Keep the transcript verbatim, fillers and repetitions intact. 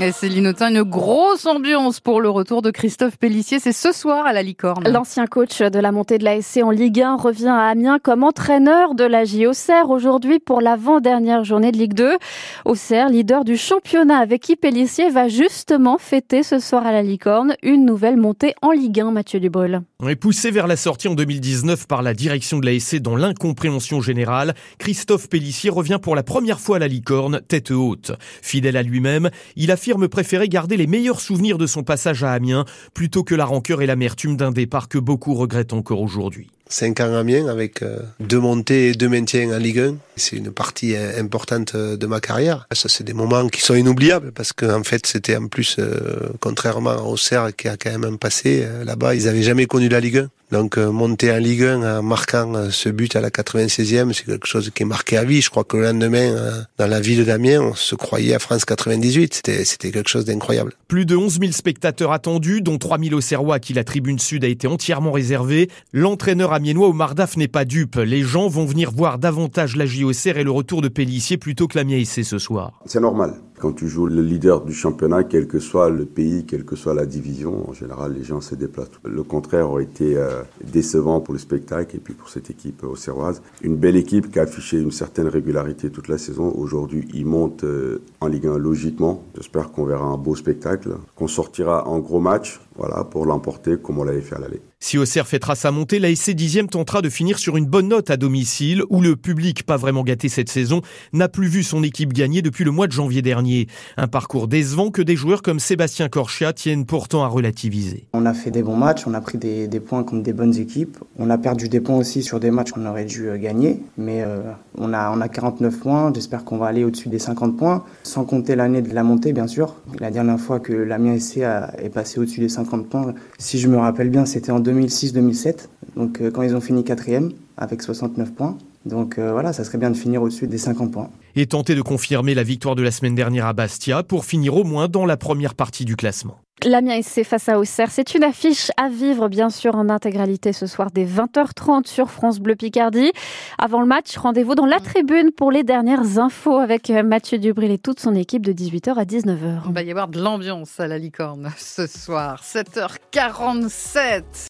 Et Céline Autain, une grosse ambiance pour le retour de Christophe Pélissier. C'est ce soir à la Licorne. L'ancien coach de la montée de l'A S C en Ligue un revient à Amiens comme entraîneur de la J Auxerre aujourd'hui pour l'avant-dernière journée de Ligue deux. Auxerre, leader du championnat avec qui Pélissier va justement fêter ce soir à la Licorne une nouvelle montée en Ligue un, Mathieu Dubrul. Et poussé vers la sortie en deux mille dix-neuf par la direction de l'A S C dans l'incompréhension générale, Christophe Pélissier revient pour la première fois à la Licorne, tête haute. Fidèle à lui-même, il affirme préférer garder les meilleurs souvenirs de son passage à Amiens plutôt que la rancœur et l'amertume d'un départ que beaucoup regrettent encore aujourd'hui. Cinq ans à Amiens avec euh, deux montées et deux maintiens en Ligue un. C'est une partie euh, importante de ma carrière. Ça, c'est des moments qui sont inoubliables parce qu'en en fait, c'était en plus, euh, contrairement à Auxerre qui a quand même un passé, euh, là-bas, ils n'avaient jamais connu la Ligue un. Donc euh, monter en Ligue un en marquant euh, ce but à la quatre-vingt-seizième, c'est quelque chose qui est marqué à vie. Je crois que le lendemain, euh, dans la ville d'Amiens, on se croyait à France quatre-vingt-dix-huit. C'était, c'était quelque chose d'incroyable. Plus de onze mille spectateurs attendus, dont trois mille Auxerrois à qui la tribune sud a été entièrement réservée. L'entraîneur amiénois Omar Daf n'est pas dupe. Les gens vont venir voir davantage la J Auxerre et le retour de Pélissier plutôt que l'Amiens S C ce soir. C'est normal. Quand tu joues le leader du championnat, quel que soit le pays, quelle que soit la division, en général, les gens se déplacent. Le contraire aurait été euh, décevant pour le spectacle et puis pour cette équipe auxerroise. Une belle équipe qui a affiché une certaine régularité toute la saison. Aujourd'hui, ils montent euh, en Ligue un logiquement. J'espère qu'on verra un beau spectacle, qu'on sortira en gros match, voilà, pour l'emporter comme on l'avait fait à l'aller. Si Auxerre fêtera sa montée, l'A S C dixième tentera de finir sur une bonne note à domicile, où le public, pas vraiment gâté cette saison, n'a plus vu son équipe gagner depuis le mois de janvier dernier. Un parcours décevant que des joueurs comme Sébastien Corchia tiennent pourtant à relativiser. On a fait des bons matchs, on a pris des, des points contre des bonnes équipes. On a perdu des points aussi sur des matchs qu'on aurait dû gagner, mais euh, on a, on a quarante-neuf points, j'espère qu'on va aller au-dessus des cinquante points, sans compter l'année de la montée bien sûr. La dernière fois que l'Amiens S C a, est passé au-dessus des cinquante points, si je me rappelle bien, c'était en deux mille six deux mille sept, donc euh, quand ils ont fini quatrième avec soixante-neuf points. Donc euh, voilà, ça serait bien de finir au-dessus des cinquante points. Et tenter de confirmer la victoire de la semaine dernière à Bastia pour finir au moins dans la première partie du classement. L'Amiens S C face à Auxerre, c'est une affiche à vivre bien sûr en intégralité ce soir dès vingt heures trente sur France Bleu Picardie. Avant le match, rendez-vous dans la tribune pour les dernières infos avec Mathieu Dubril et toute son équipe de dix-huit heures à dix-neuf heures. Il va y avoir de l'ambiance à la Licorne ce soir, sept heures quarante-sept.